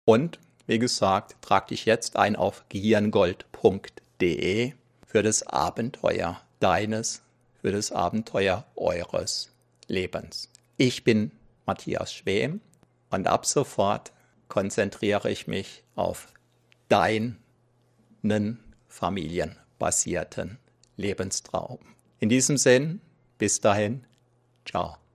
Und wie gesagt, trag dich jetzt ein auf gehirngold.de für das Abenteuer deines, für das Abenteuer eures Lebens. Ich bin Matthias Schwem und ab sofort konzentriere ich mich auf deinen familienbasierten Lebenstraum. In diesem Sinn, bis dahin, ciao.